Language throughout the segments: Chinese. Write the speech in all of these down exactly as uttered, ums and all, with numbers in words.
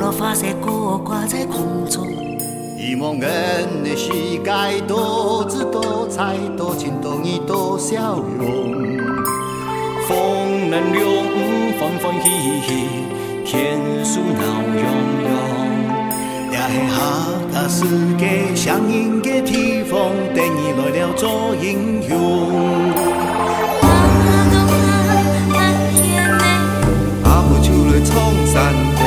了发射锅挂在空中。 希望人的世界多姿多彩，多情多义多笑容。 风能量欢欢喜喜，天数闹涌涌。 也是客家世界上演的地方，等你来了做英雄。阿母就来冲山歌。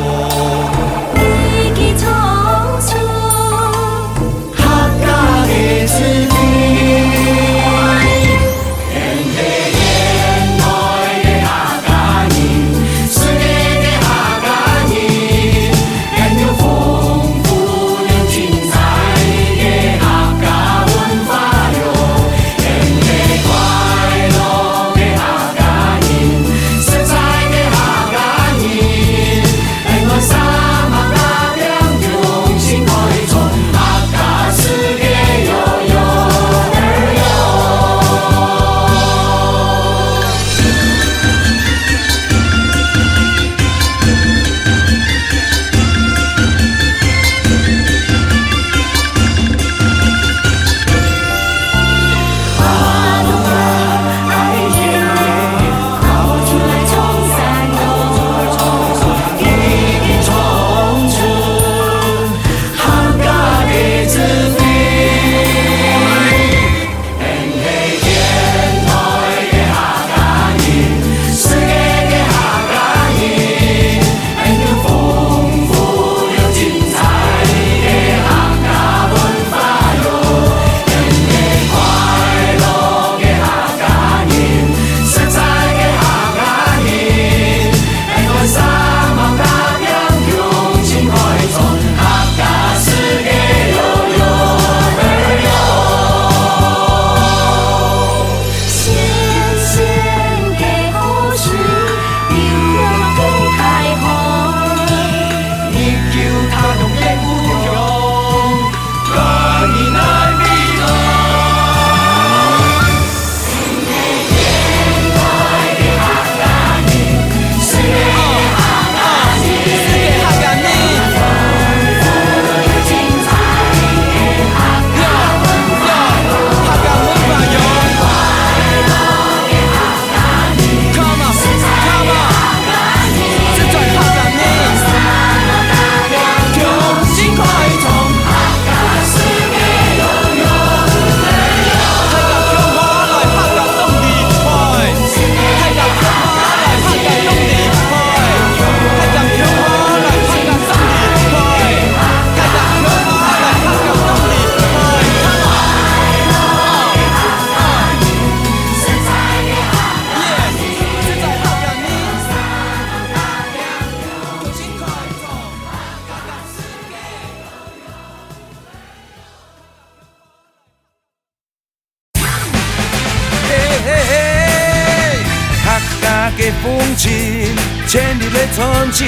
风情，千里来传情，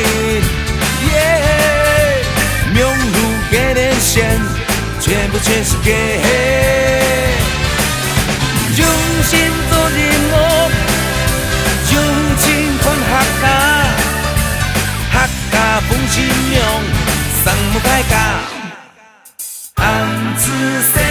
耶！名路给连线，全部全是给。用心做音乐，用情款客家，客家风情用，桑木开家，安子。